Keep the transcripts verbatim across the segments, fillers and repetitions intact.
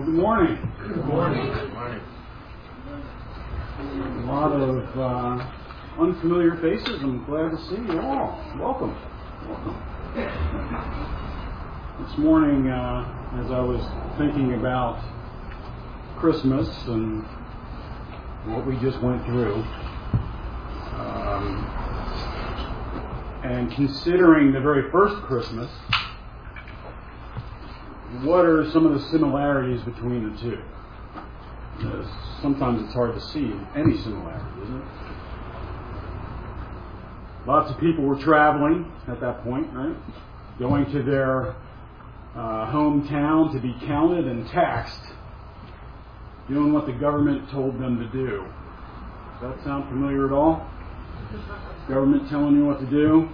Well, good morning. Good morning. Good morning. A lot of uh, unfamiliar faces. I'm glad to see you all. Welcome. Welcome. This morning, uh, as I was thinking about Christmas and what we just went through, um, and considering the very first Christmas, what are some of the similarities between the two? Uh, sometimes it's hard to see any similarity, isn't it? Lots of people were traveling at that point, right? Going to their uh, hometown to be counted and taxed, doing what the government told them to do. Does that sound familiar at all? Government telling you what to do?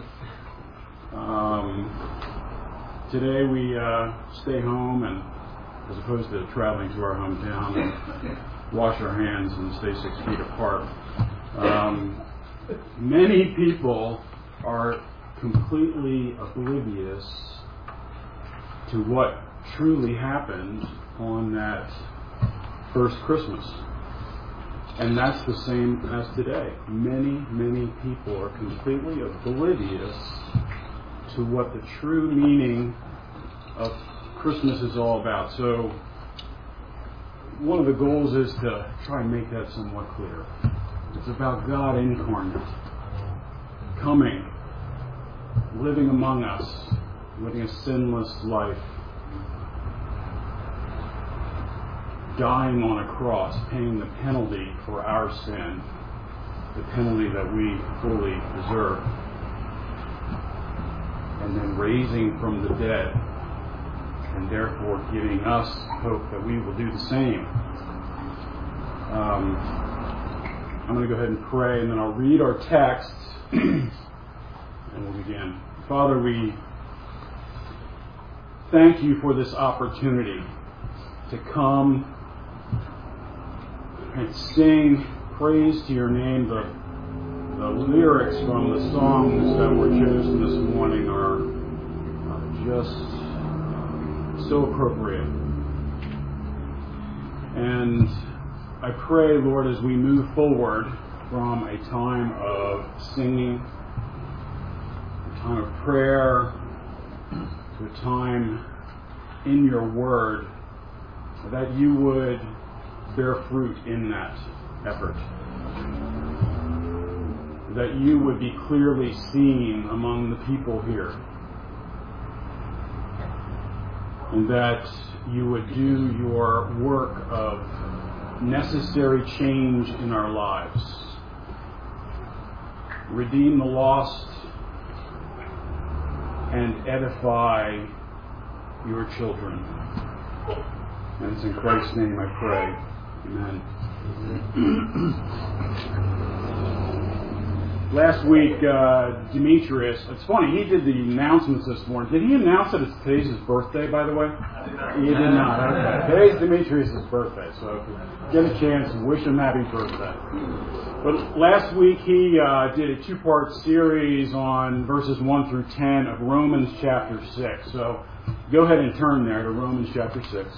Um... Today we uh, stay home and, as opposed to traveling to our hometown, and wash our hands and stay six feet apart. Um, many people are completely oblivious to what truly happened on that first Christmas. And that's the same as today. Many, many people are completely oblivious to what the true meaning of Christmas is all about. So one of the goals is to try and make that somewhat clear. It's about God incarnate, coming, living among us, living a sinless life, dying on a cross, paying the penalty for our sin, the penalty that we fully deserve, and then raising from the dead, and therefore giving us hope that we will do the same. Um, I'm going to go ahead and pray, and then I'll read our text, and we'll begin. Father, we thank you for this opportunity to come and sing praise to your name. The The lyrics from the songs that were chosen this morning are, are just so appropriate. And I pray, Lord, as we move forward from a time of singing, a time of prayer, to a time in your word, that you would bear fruit in that effort. That you would be clearly seen among the people here. And that you would do your work of necessary change in our lives. Redeem the lost and edify your children. And it's in Christ's name I pray. Amen. Last week, uh, Demetrius, it's funny, he did the announcements this morning. Did he announce that it's today's his birthday, by the way? He did not. Okay. Today's Demetrius' birthday, so if you get a chance, wish him happy birthday. But last week, he uh, did a two-part series on verses one through ten of Romans chapter six. So go ahead and turn there to Romans chapter six.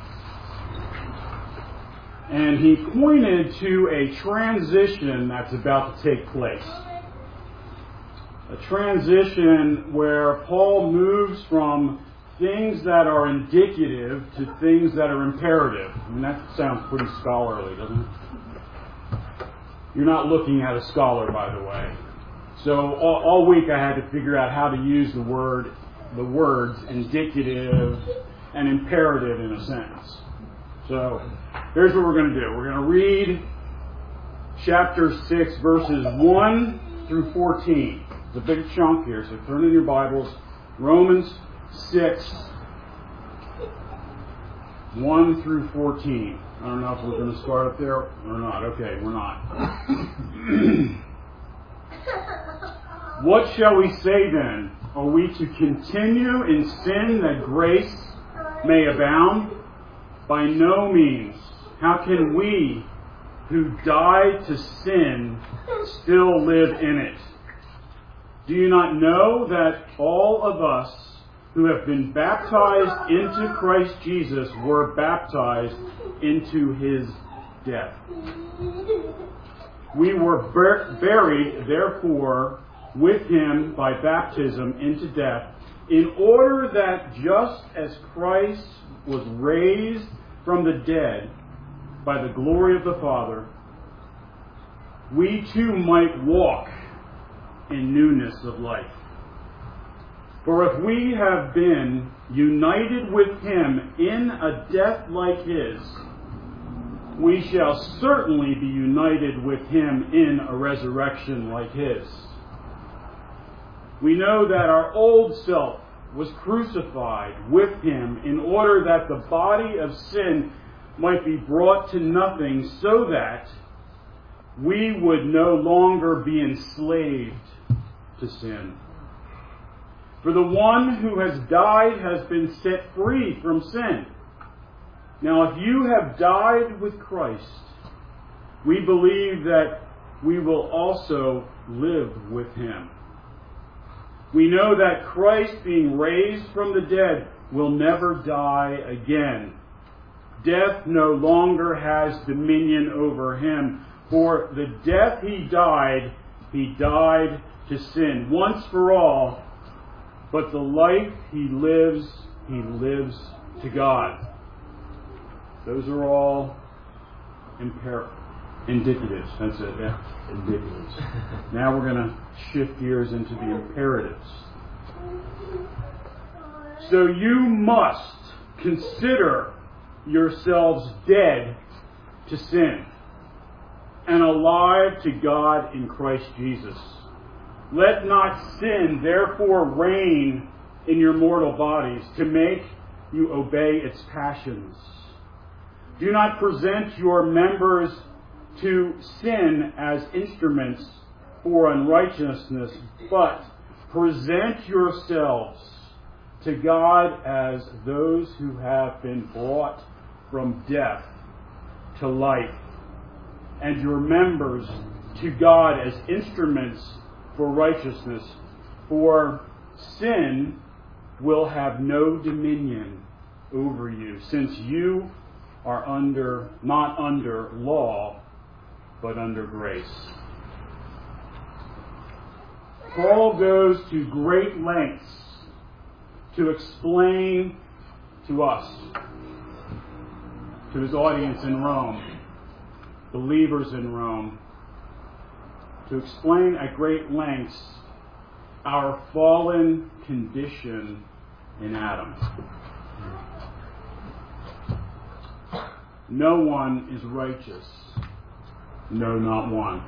And he pointed to a transition that's about to take place. A transition where Paul moves from things that are indicative to things that are imperative. I mean, that sounds pretty scholarly, doesn't it? You're not looking at a scholar, by the way. So all, all week I had to figure out how to use the word, the words indicative and imperative in a sentence. So here's what we're going to do. We're going to read chapter six, verses one through fourteen. It's a big chunk here, so turn in your Bibles. Romans six, one through fourteen. I don't know if we're going to start up there or not. Okay, we're not. What shall we say then? Are we to continue in sin that grace may abound? By no means. How can we who died to sin still live in it? Do you not know that all of us who have been baptized into Christ Jesus were baptized into his death. We were bur- buried, therefore, with him by baptism into death, in order that just as Christ was raised from the dead by the glory of the Father, we too might walk in newness of life. For if we have been united with him in a death like his, we shall certainly be united with him in a resurrection like his. We know that our old self was crucified with him in order that the body of sin might be brought to nothing, so that we would no longer be enslaved to sin. For the one who has died has been set free from sin. Now, if you have died with Christ, we believe that we will also live with him. We know that Christ, being raised from the dead, will never die again. Death no longer has dominion over him. For the death he died, he died to sin once for all. But the life he lives, he lives to God. Those are all imper- indicatives. That's it, yeah. Indicatives. Now we're going to shift gears into the imperatives. So you must consider yourselves dead to sin and alive to God in Christ Jesus. Let not sin therefore reign in your mortal bodies to make you obey its passions. Do not present your members to sin as instruments for unrighteousness, but present yourselves to God as those who have been brought from death to life, and your members to God as instruments for righteousness. For sin will have no dominion over you, since you are under not under law, but under grace. Paul goes to great lengths to explain to us, to his audience in Rome, believers in Rome, to explain at great lengths our fallen condition in Adam. No one is righteous. No, not one.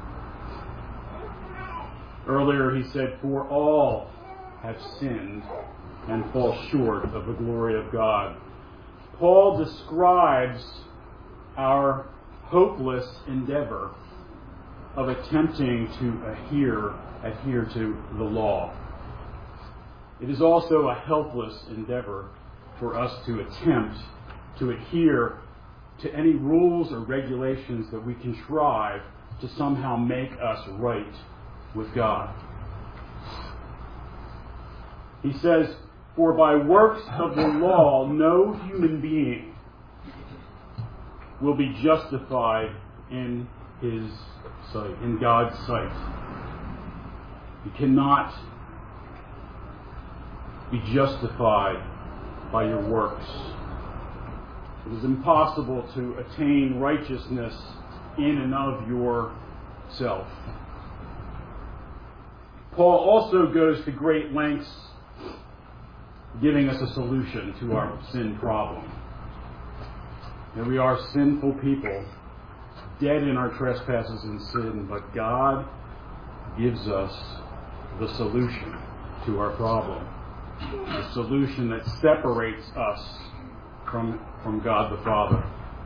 Earlier he said, for all have sinned and fall short of the glory of God. Paul describes our hopeless endeavor of attempting to adhere, adhere to the law. It is also a helpless endeavor for us to attempt to adhere to any rules or regulations that we contrive to somehow make us right with God. He says, for by works of the law no human being will be justified in his sight, in God's sight. You cannot be justified by your works. It is impossible to attain righteousness in and of yourself. Paul also goes to great lengths giving us a solution to our sin problem. And we are sinful people, dead in our trespasses and sin, but God gives us the solution to our problem. The solution that separates us from, from God the Father.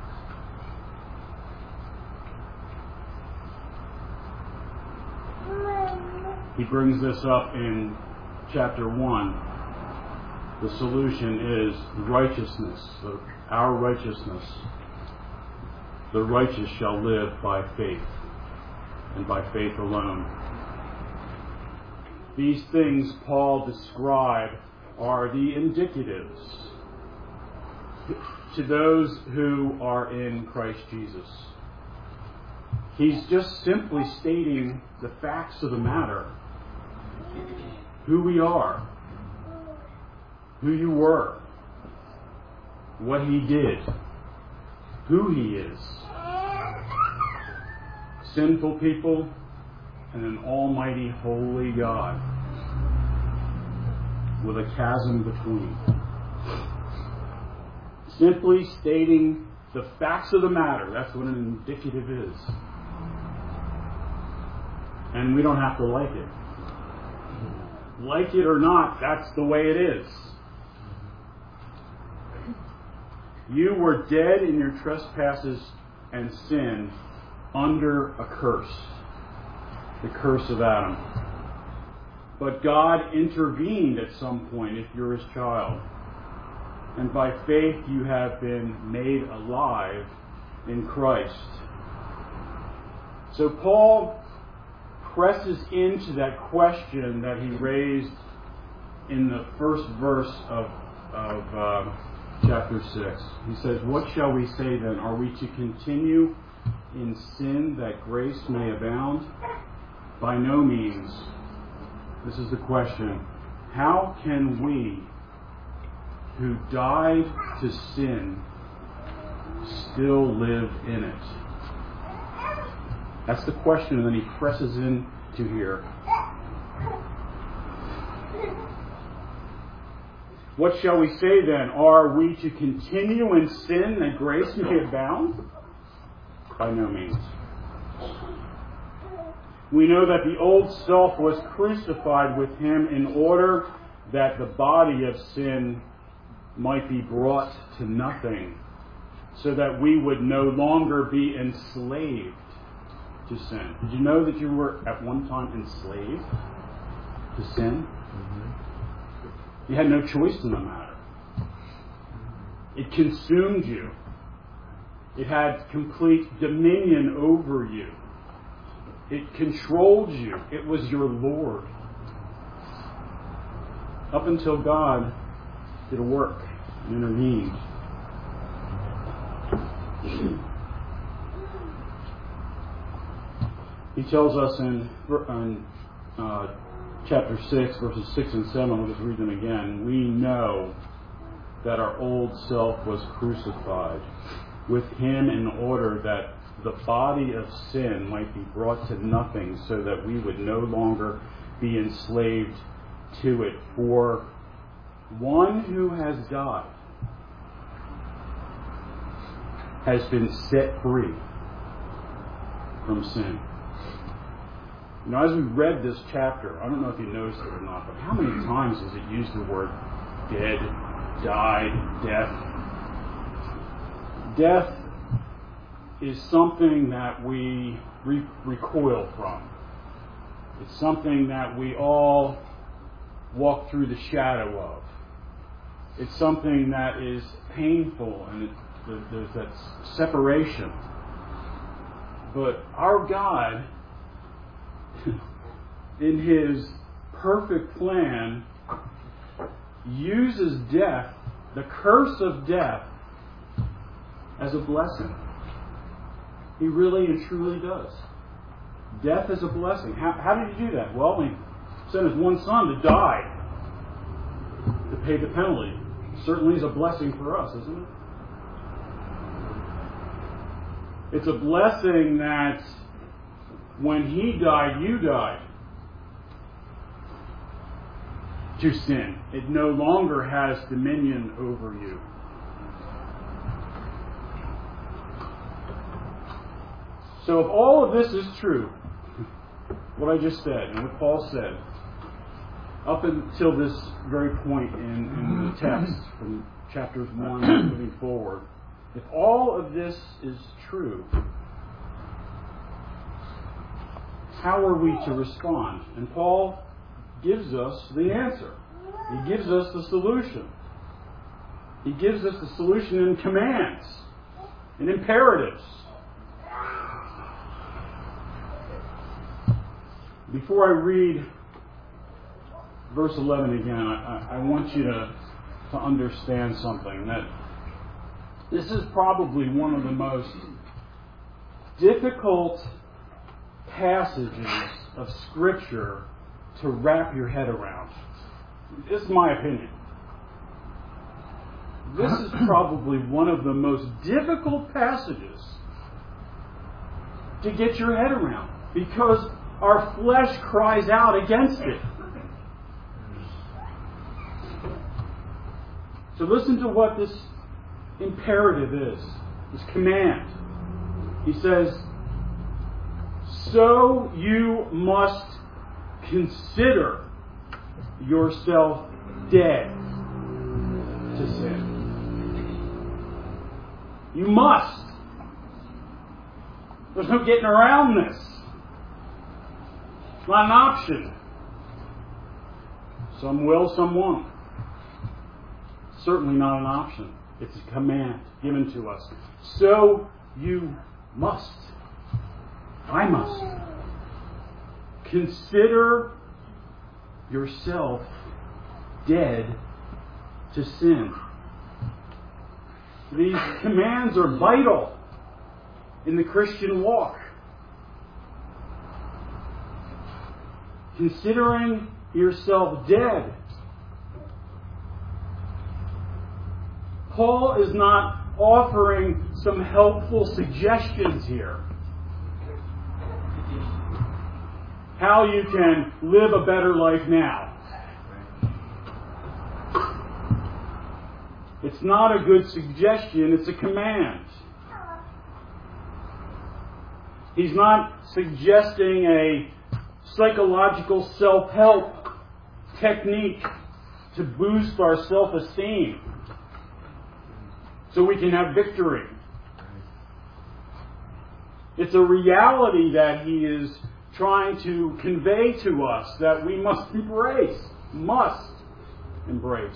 He brings this up in chapter one. The solution is righteousness, our righteousness. The righteous shall live by faith, and by faith alone. These things Paul described are the indicatives to those who are in Christ Jesus. He's just simply stating the facts of the matter. Who we are. Who you were. What He did. Who He is. Sinful people and an almighty holy God with a chasm between. Simply stating the facts of the matter. That's what an indicative is. And we don't have to like it. Like it or not, that's the way it is. You were dead in your trespasses and sin under a curse. The curse of Adam. But God intervened at some point if you're His child. And by faith you have been made alive in Christ. So Paul presses into that question that he raised in the first verse of, of uh, chapter six. He says, "What shall we say then? Are we to continue in sin that grace may abound? By no means." This is the question. How can we who died to sin still live in it? That's the question, and then he presses in to here. What shall we say then? Are we to continue in sin that grace may abound? By no means. We know that the old self was crucified with Him in order that the body of sin might be brought to nothing, so that we would no longer be enslaved to sin. Did you know that you were at one time enslaved to sin? Mm-hmm. You had no choice in the matter. It consumed you. It had complete dominion over you. It controlled you. It was your Lord. Up until God did a work and intervened. He tells us in, in uh, chapter six, verses six and seven, I'll just read them again. We know that our old self was crucified with Him in order that the body of sin might be brought to nothing, so that we would no longer be enslaved to it. For one who has died has been set free from sin. You know, as we read this chapter, I don't know if you noticed it or not, but how many times does it use the word dead, died, death? Death is something that we re- recoil from. It's something that we all walk through the shadow of. It's something that is painful, and it, there's that separation. But our God, in His perfect plan, uses death, the curse of death, as a blessing. He really and truly does. Death is a blessing. How, how did He do that? Well, He sent His one Son to die to pay the penalty. Certainly is a blessing for us, isn't it? It's a blessing that when He died, you died to sin. It no longer has dominion over you. So if all of this is true, what I just said and what Paul said, up until this very point in, in the text from chapters one moving forward, if all of this is true, how are we to respond? And Paul gives us the answer. He gives us the solution. He gives us the solution in commands, in imperatives. Before I read verse eleven again, I, I want you to, to understand something. That this is probably one of the most difficult passages of Scripture to wrap your head around. This is my opinion. This is probably one of the most difficult passages to get your head around because our flesh cries out against it. So listen to what this imperative is, this command. He says, so you must consider yourself dead to sin. You must. There's no getting around this. It's not an option. Some will, some won't. Certainly not an option. It's a command given to us. So you must. I must. Consider yourself dead to sin. These commands are vital in the Christian walk. Considering yourself dead. Paul is not offering some helpful suggestions here. How you can live a better life now. It's not a good suggestion, it's a command. He's not suggesting a psychological self-help technique to boost our self-esteem so we can have victory. It's a reality that he is trying to convey to us that we must embrace, must embrace.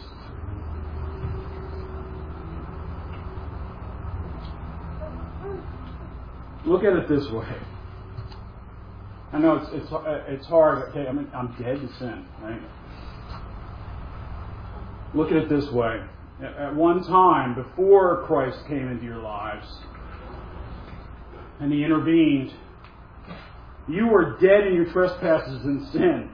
Look at it this way. I know it's it's it's hard. Okay, I mean, I'm dead to sin, right? Look at it this way. At one time, before Christ came into your lives, and He intervened, you were dead in your trespasses and sin.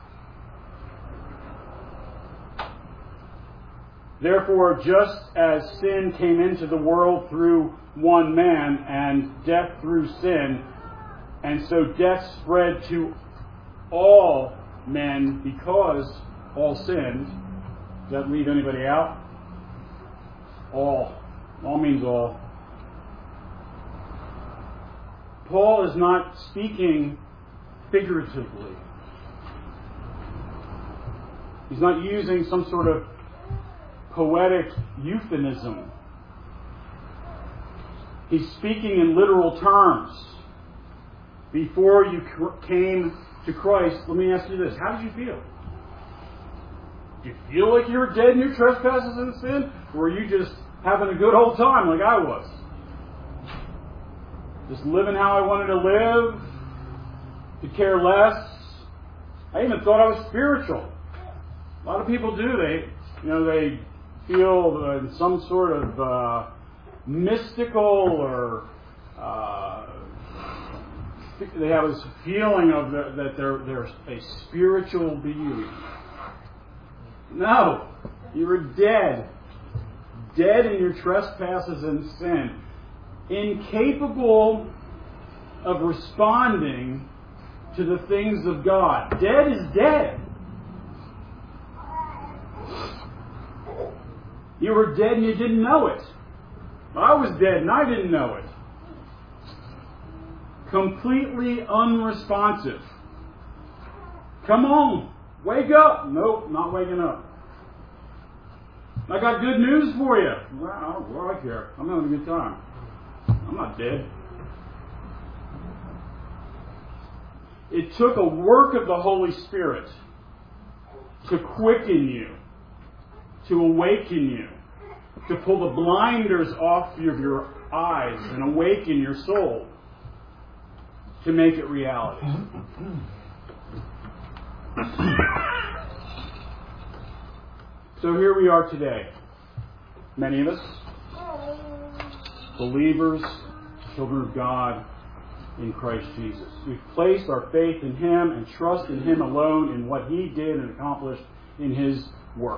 Therefore, just as sin came into the world through one man, and death through sin, and so death spread to all men because all sinned. Does that leave anybody out? All. All means all. Paul is not speaking figuratively. He's not using some sort of poetic euphemism. He's speaking in literal terms. Before you came to Christ, let me ask you this. How did you feel? Do you feel like you were dead in your trespasses and sin? Or were you just having a good old time like I was? Just living how I wanted to live? Could care less? I even thought I was spiritual. A lot of people do. They, you know, they feel in some sort of uh, mystical or uh, they have this feeling of the, that they're they're a spiritual being. No, you were dead, dead in your trespasses and sin, incapable of responding to the things of God. Dead is dead. You were dead and you didn't know it. I was dead and I didn't know it. Completely unresponsive. Come on, wake up. Nope, not waking up. I got good news for you. Well, well, I care. I'm having a good time. I'm not dead. It took a work of the Holy Spirit to quicken you, to awaken you, to pull the blinders off of your eyes and awaken your soul to make it reality. So here we are today. Many of us, believers, children of God in Christ Jesus. We've placed our faith in Him and trust in Him alone in what He did and accomplished in His work.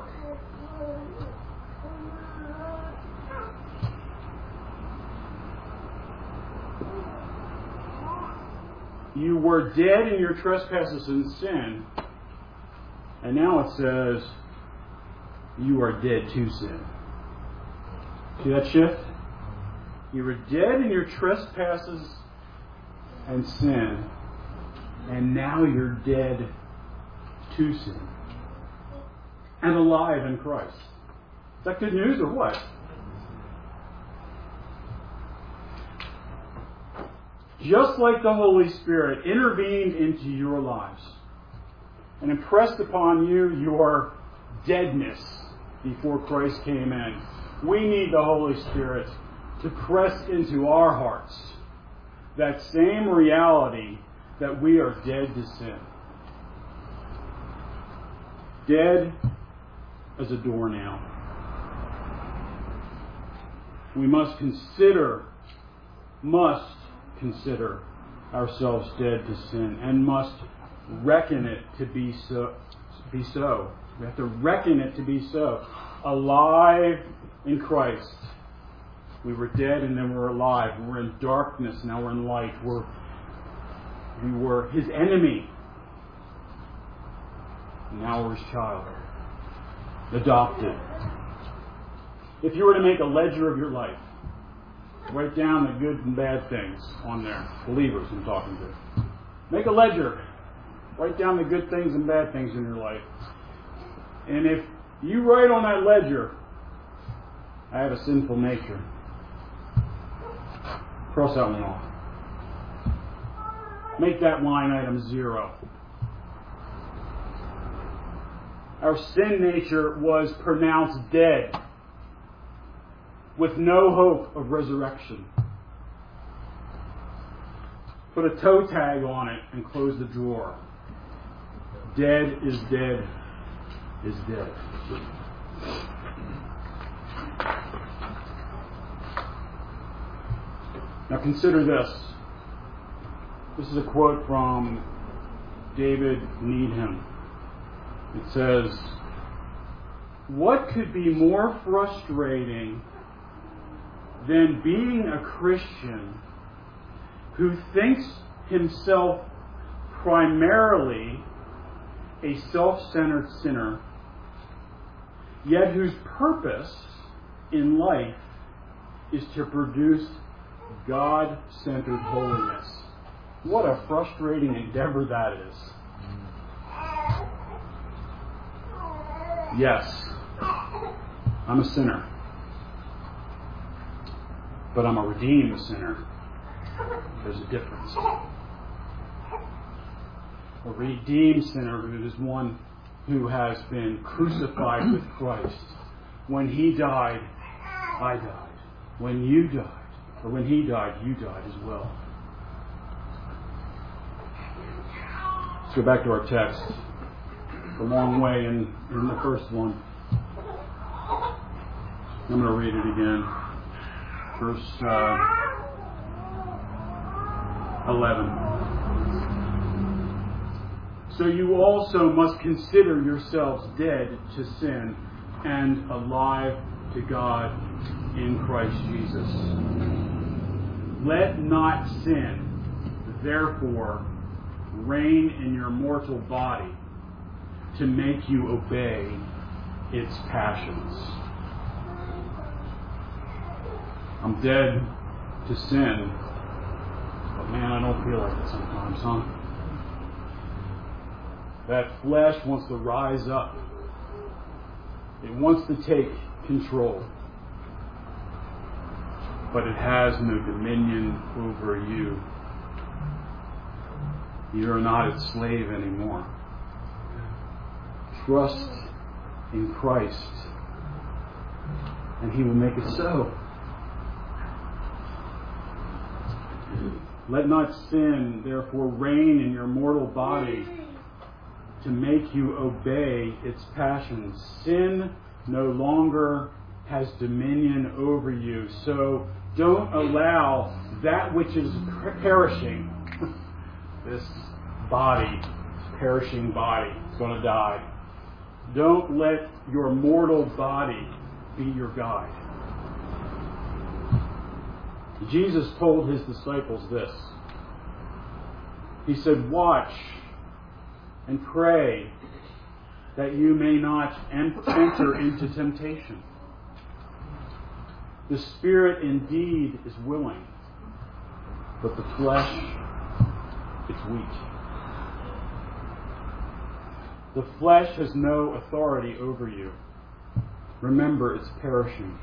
You were dead in your trespasses and sin, and now it says you are dead to sin. See that shift? You were dead in your trespasses and sin, and now you're dead to sin. And alive in Christ. Is that good news or what? Just like the Holy Spirit intervened into your lives and impressed upon you your deadness before Christ came in, we need the Holy Spirit to press into our hearts that same reality that we are dead to sin. Dead as a doornail. We must consider, must consider ourselves dead to sin and must reckon it to be so. Be so. We have to reckon it to be so. Alive in Christ. We were dead and then we're alive. We're in darkness, now we're in light. We're, we were His enemy. Now we're His child. Adopted. If you were to make a ledger of your life, write down the good and bad things on there. Believers I'm talking to. Make a ledger. Write down the good things and bad things in your life. And if you write on that ledger, I have a sinful nature, cross that one off. Make that line item zero. Our sin nature was pronounced dead, with no hope of resurrection. Put a toe tag on it and close the drawer. Dead is dead is dead. Now consider this. This is a quote from David Needham. It says, "What could be more frustrating than being a Christian who thinks himself primarily a self-centered sinner, yet whose purpose in life is to produce God-centered holiness." What a frustrating endeavor that is. Yes, I'm a sinner. But I'm a redeemed sinner. There's a difference. A redeemed sinner is one who has been crucified with Christ. When He died, I died. When you died, or when He died, you died as well. Let's go back to our text. A long way in, in the first one. I'm going to read it again. Verse uh, eleven. "So you also must consider yourselves dead to sin and alive to God in Christ Jesus. Let not sin, therefore, reign in your mortal body to make you obey its passions." I'm dead to sin, but man, I don't feel like it sometimes, huh? That flesh wants to rise up. It wants to take control. But it has no dominion over you. You are not its slave anymore. Trust in Christ, and He will make it so. Let not sin, therefore, reign in your mortal body to make you obey its passions. Sin no longer has dominion over you. So don't allow that which is perishing, this body, perishing body, is going to die. Don't let your mortal body be your guide. Jesus told his disciples this. He said, watch and pray that you may not enter into temptation. The spirit indeed is willing, but the flesh, it's weak. The flesh has no authority over you. Remember, it's perishing.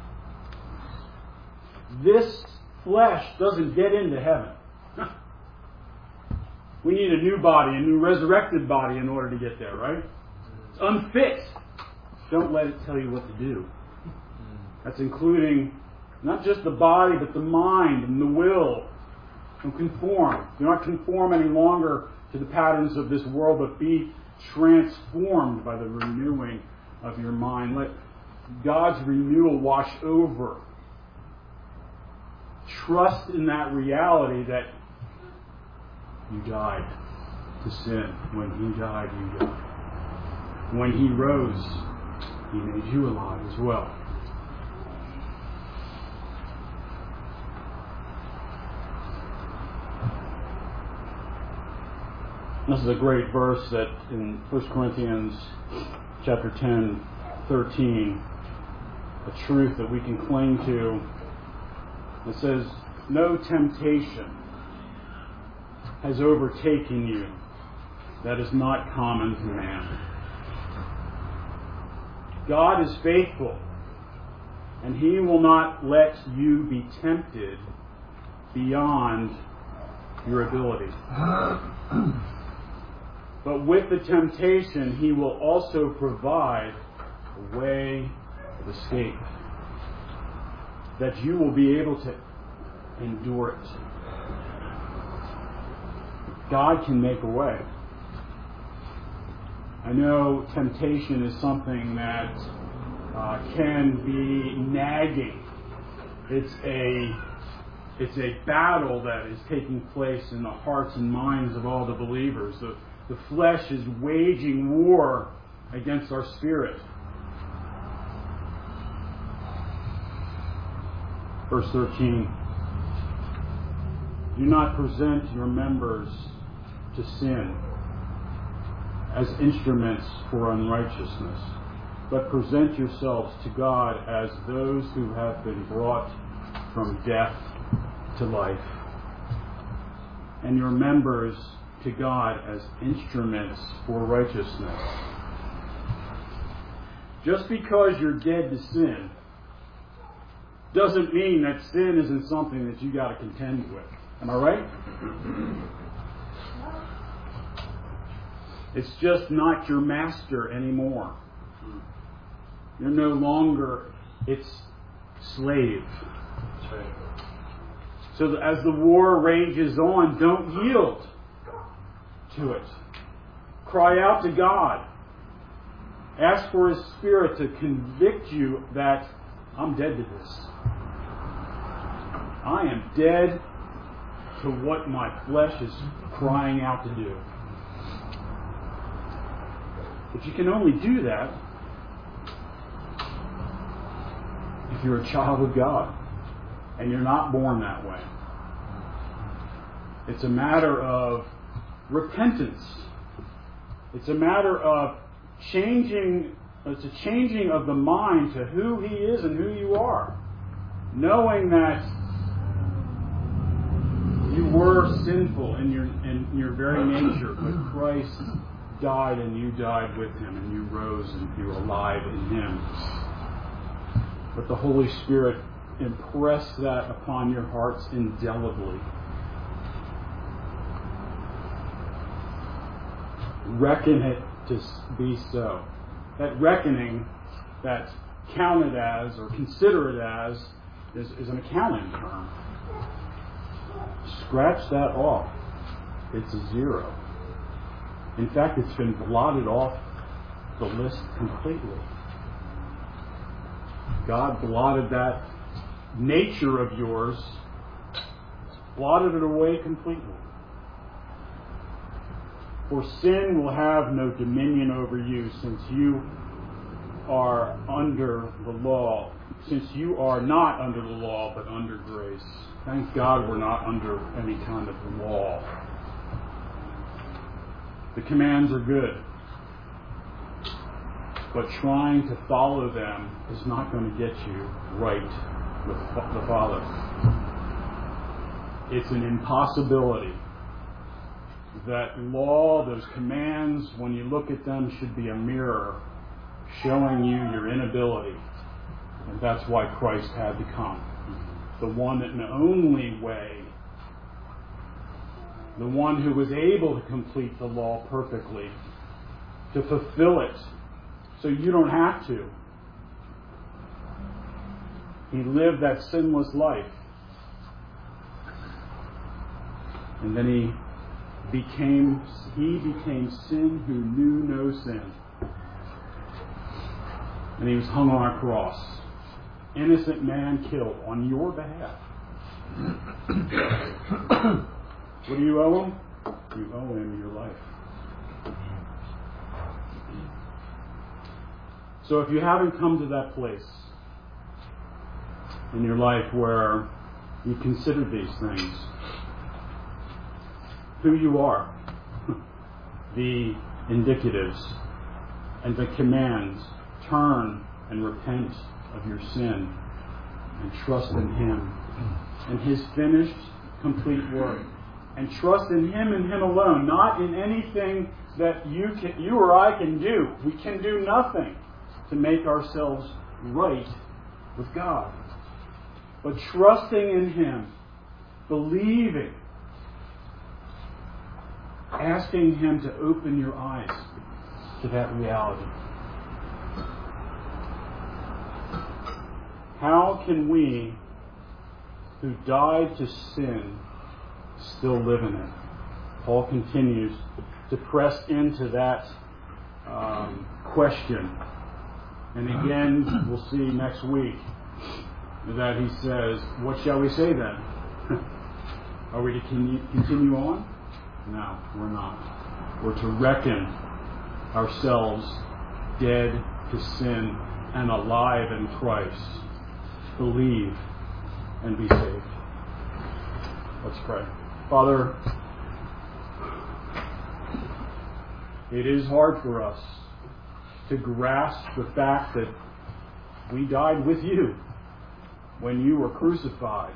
This flesh doesn't get into heaven. We need a new body, a new resurrected body in order to get there, right? It's unfit. Don't let it tell you what to do. That's including not just the body, but the mind and the will. Don't conform. Do not conform any longer to the patterns of this world, but be transformed by the renewing of your mind. Let God's renewal wash over. Trust in that reality that you died to sin. When He died, you died. When He rose, He made you alive as well. This is a great verse that in First Corinthians chapter ten, thirteen, a truth that we can cling to. It says, no temptation has overtaken you that is not common to man. God is faithful, and He will not let you be tempted beyond your ability. But with the temptation, He will also provide a way of escape, that you will be able to endure it. God can make a way. I know temptation is something that uh, can be nagging. It's a it's a battle that is taking place in the hearts and minds of all the believers. The, the flesh is waging war against our spirit. Verse thirteen. Do not present your members to sin as instruments for unrighteousness, but present yourselves to God as those who have been brought from death to life, and your members to God as instruments for righteousness. Just because you're dead to sin doesn't mean that sin isn't something that you got to contend with. Am I right? It's just not your master anymore. You're no longer its slave. That's right. So that as the war rages on, don't yield to it. Cry out to God. Ask for His Spirit to convict you that I'm dead to this. I am dead to what my flesh is crying out to do. But you can only do that if you're a child of God and you're not born that way. It's a matter of repentance. It's a matter of changing, it's a changing of the mind to who He is and who you are. Knowing that you were sinful in your in your very nature, but Christ died and you died with Him, and you rose and you're alive in Him. But the Holy Spirit impressed that upon your hearts indelibly. Reckon it to be so. That reckoning, that counted as or consider it as, is, is an accounting term. Scratch that off. It's a zero. In fact, it's been blotted off the list completely. God blotted that nature of yours, blotted it away completely. For sin will have no dominion over you, since you are under the law, since you are not under the law, but under grace. Thank God we're not under any kind of law. The commands are good, but trying to follow them is not going to get you right with the Father. It's an impossibility. That law, those commands, when you look at them, should be a mirror showing you your inability. And that's why Christ had to come. The one and the only way, the one who was able to complete the law perfectly, to fulfill it, so you don't have to. He lived that sinless life. And then he became he became sin who knew no sin. And he was hung on a cross. Innocent man killed on your behalf. What do you owe him? You owe him your life. So if you haven't come to that place in your life where you consider these things, who you are, the indicatives and the commands, turn and repent of your sin and trust in Him and His finished, complete work. And trust in Him and Him alone, not in anything that you can, you or I can do. We can do nothing to make ourselves right with God. But trusting in Him, believing, asking Him to open your eyes to that reality. How can we, who died to sin, still live in it? Paul continues to press into that um, question. And again, we'll see next week that he says, what shall we say then? Are we to continue on? No, we're not. We're to reckon ourselves dead to sin and alive in Christ. Believe and be saved. Let's pray. Father, it is hard for us to grasp the fact that we died with you when you were crucified,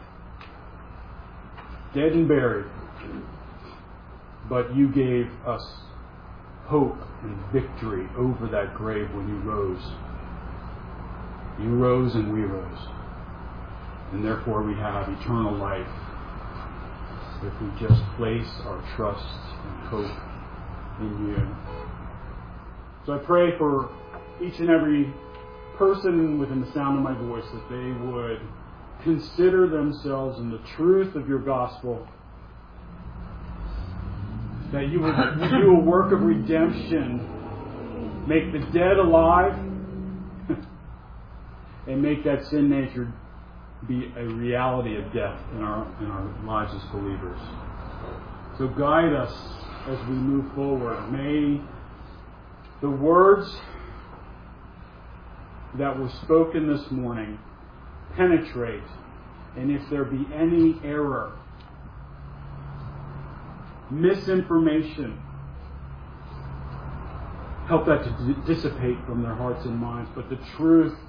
dead and buried. But you gave us hope and victory over that grave when you rose. You rose and we rose. And therefore we have eternal life if we just place our trust and hope in you. So I pray for each and every person within the sound of my voice that they would consider themselves in the truth of your gospel, that you would do a work of redemption, make the dead alive, and make that sin nature be a reality of death in our in our lives as believers. So guide us as we move forward. May the words that were spoken this morning penetrate, and if there be any error, misinformation, help that to d- dissipate from their hearts and minds, but the truth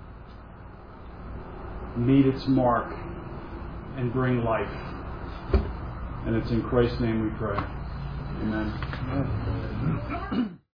meet its mark and bring life. And it's in Christ's name we pray. Amen. Amen.